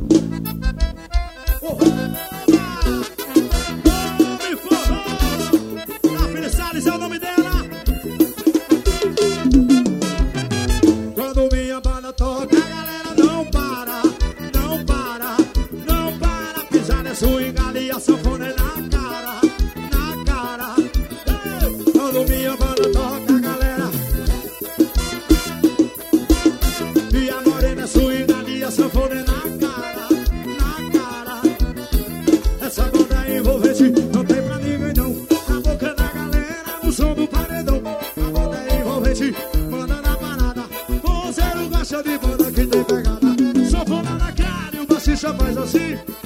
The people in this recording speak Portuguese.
Quando minha banda toca, a galera não para, não para, não para. Pisar é swing, ali a sanfona é na cara, na cara. Quando minha banda toca, a galera. E a morena é swing, ali a sanfona é na cara, na cara. Essa banda é envolvente, não tem pra ninguém não. Na boca da galera, no som do paredão. A banda é envolvente, manda na parada. Você não gosta de banda que tem pegada. Sanfona na cara e o baixista faz assim.